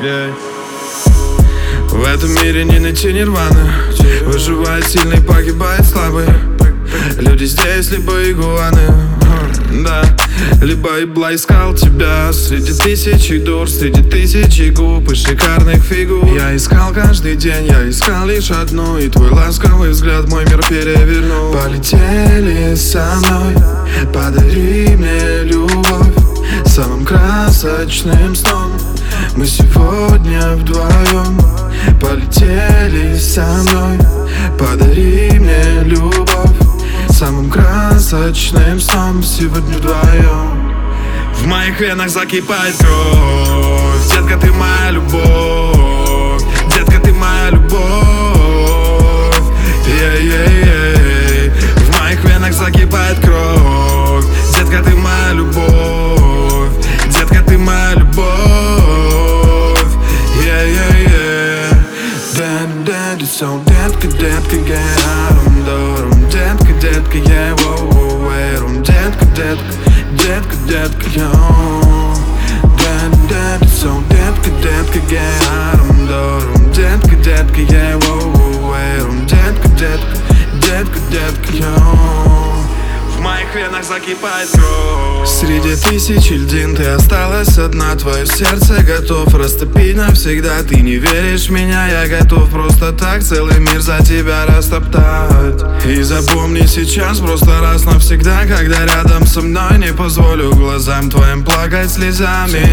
доверяй. В этом мире не найти нирваны. Выживает сильный, погибает слабый. Люди здесь либо игуаны, да, либо ибла искал тебя среди тысячи дур, среди тысячи губ и шикарных фигур. Я искал каждый день, я искал лишь одну, и твой ласковый взгляд мой мир перевернул. Полетели со мной, подари мне любовь самым красочным сном. Мы сегодня вдвоем. Полетели со мной, подари мне любовь самым красочным сном. Сегодня вдвоем. В моих венах закипает кровь. Детка, ты моя любовь. Детка, ты моя любовь. Ей-ей-ей. В моих венах закипает кровь. Детка, ты моя любовь. Детка, ты моя любовь. So детка, детка, я рум-дорум. Детка, детка, я воу-воу-рум. Детка, детка, детка, детка, я So детка, детка, я рум-дорум. Детка, детка, я воу-воу-рум. Детка, детка, детка, детка, я в моих венах закипает кровь. Среди тысячи льдин ты осталась одна. Твое сердце готов растопить навсегда. Ты не веришь в меня, я готов просто так целый мир за тебя растоптать. И запомни сейчас просто раз навсегда, когда рядом со мной не позволю глазам твоим плакать слезами.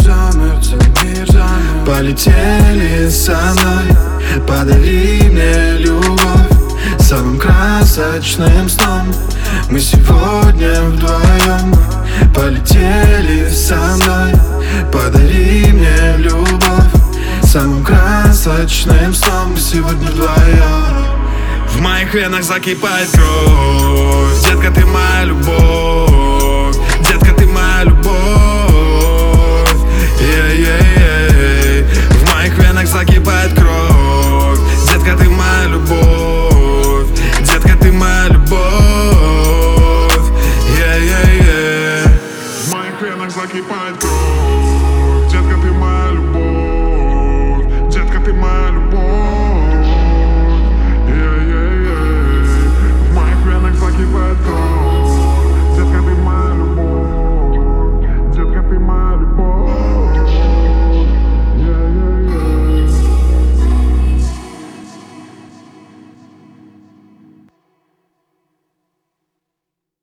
Полетели со мной, подари мне любовь самым красочным сном. Мы сегодня вдвоем. Полетели со мной, подари мне любовь самым красочным сном. Мы сегодня вдвоем. В моих венах закипает кровь. Детка, ты моя любовь. Детка, ты моя любовь. Ей-ей-ей. В моих венах закипает кровь. Детка, ты моя любовь.